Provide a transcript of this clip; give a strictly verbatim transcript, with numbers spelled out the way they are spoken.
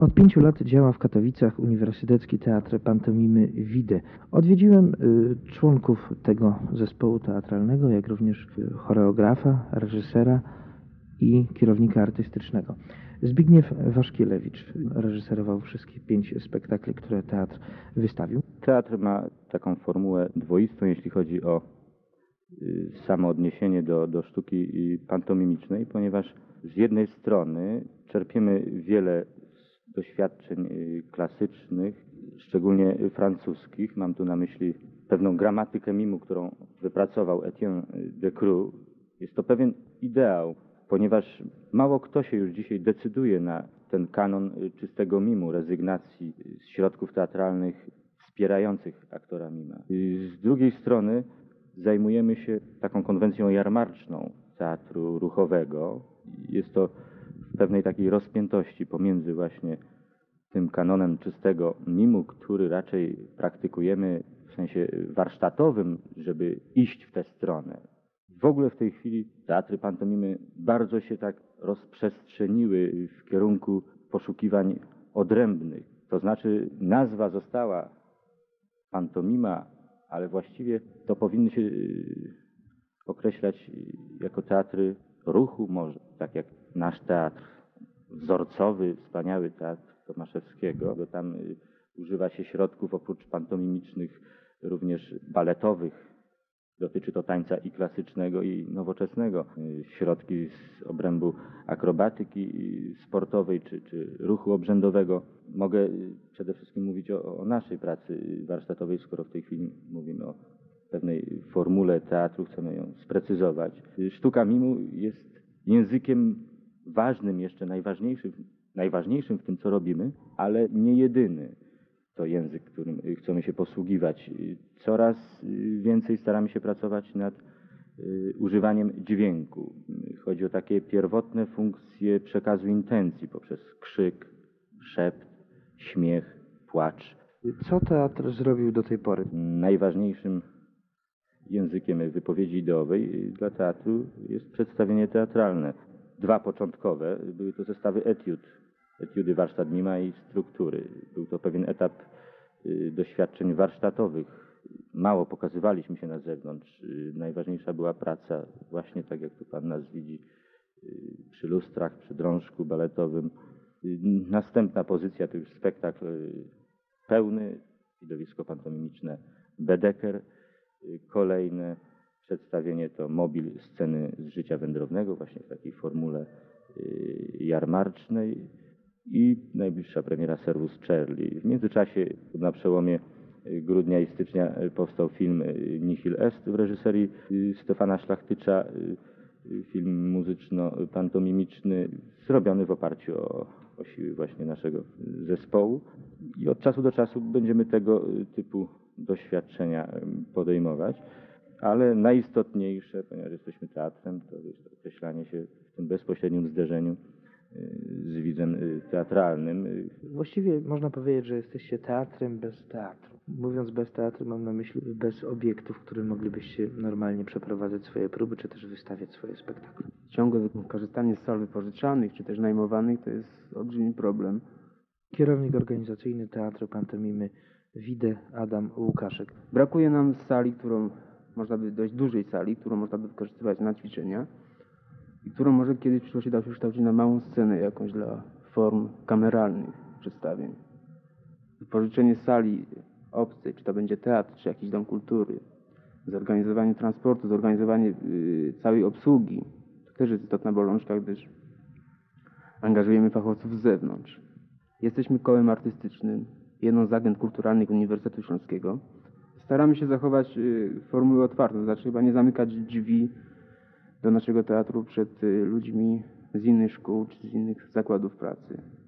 Od pięciu lat działa w Katowicach Uniwersytecki Teatr Pantomimy Wide. Odwiedziłem y, członków tego zespołu teatralnego, jak również choreografa, reżysera i kierownika artystycznego. Zbigniew Waszkielewicz reżyserował wszystkie pięć spektakli, które teatr wystawił. Teatr ma taką formułę dwoistą, jeśli chodzi o y, samo odniesienie do, do sztuki pantomimicznej, ponieważ z jednej strony czerpiemy wiele doświadczeń klasycznych, szczególnie francuskich. Mam tu na myśli pewną gramatykę mimu, którą wypracował Etienne Decroux. Jest to pewien ideał, ponieważ mało kto się już dzisiaj decyduje na ten kanon czystego mimu, rezygnacji z środków teatralnych wspierających aktora mima. Z drugiej strony zajmujemy się taką konwencją jarmarczną teatru ruchowego. Jest to w pewnej takiej rozpiętości pomiędzy właśnie tym kanonem czystego mimu, który raczej praktykujemy w sensie warsztatowym, żeby iść w tę stronę. W ogóle w tej chwili teatry pantomimy bardzo się tak rozprzestrzeniły w kierunku poszukiwań odrębnych. To znaczy nazwa została pantomima, ale właściwie to powinny się określać jako teatry ruchu może, tak jak nasz teatr wzorcowy, wspaniały teatr Tomaszewskiego, bo tam używa się środków oprócz pantomimicznych również baletowych. Dotyczy to tańca i klasycznego, i nowoczesnego. Środki z obrębu akrobatyki sportowej czy, czy ruchu obrzędowego. Mogę przede wszystkim mówić o, o naszej pracy warsztatowej, skoro w tej chwili mówimy o pewnej formule teatru, chcemy ją sprecyzować. Sztuka mimu jest językiem ważnym, jeszcze najważniejszym, najważniejszym w tym, co robimy, ale nie jedyny. To język, którym chcemy się posługiwać. Coraz więcej staramy się pracować nad y, używaniem dźwięku. Chodzi o takie pierwotne funkcje przekazu intencji poprzez krzyk, szept, śmiech, płacz. Co teatr zrobił do tej pory? Najważniejszym językiem wypowiedzi ideowej dla teatru jest przedstawienie teatralne. Dwa początkowe były to zestawy etiud. Etiudy warsztat mima i struktury. Był to pewien etap y, doświadczeń warsztatowych. Mało pokazywaliśmy się na zewnątrz. Y, najważniejsza była praca właśnie tak, jak tu Pan nas widzi, y, przy lustrach, przy drążku baletowym. Y, następna pozycja to już spektakl y, pełny, widowisko pantomimiczne Bedeker. Y, kolejne przedstawienie to mobil sceny z życia wędrownego, właśnie w takiej formule y, jarmarcznej. I najbliższa premiera Servus Charlie. W międzyczasie na przełomie grudnia i stycznia powstał film Nihil Est w reżyserii Stefana Szlachtycza. Film muzyczno-pantomimiczny zrobiony w oparciu o, o siły właśnie naszego zespołu. I od czasu do czasu będziemy tego typu doświadczenia podejmować. Ale najistotniejsze, ponieważ jesteśmy teatrem, to jest określanie się w tym bezpośrednim zderzeniu z widzem teatralnym. Właściwie można powiedzieć, że jesteście teatrem bez teatru. Mówiąc bez teatru, mam na myśli bez obiektów, w którym moglibyście normalnie przeprowadzać swoje próby, czy też wystawiać swoje spektakle. Ciągłe korzystanie z sal wypożyczalnych, czy też najmowanych, to jest olbrzymi problem. Kierownik organizacyjny Teatru Pantomimy Wide, Adam Łukaszek. Brakuje nam sali, którą można by, dość dużej sali, którą można by wykorzystywać na ćwiczenia i którą może kiedyś w przyszłości da się kształcić na małą scenę jakąś dla form kameralnych przedstawień. Wypożyczenie sali obcej, czy to będzie teatr, czy jakiś dom kultury, zorganizowanie transportu, zorganizowanie yy, całej obsługi, to też jest istotna bolączka, gdyż angażujemy fachowców z zewnątrz. Jesteśmy kołem artystycznym, jedną z agent kulturalnych Uniwersytetu Śląskiego. Staramy się zachować yy, formułę otwartą, to znaczy chyba nie zamykać drzwi do naszego teatru przed ludźmi z innych szkół czy z innych zakładów pracy.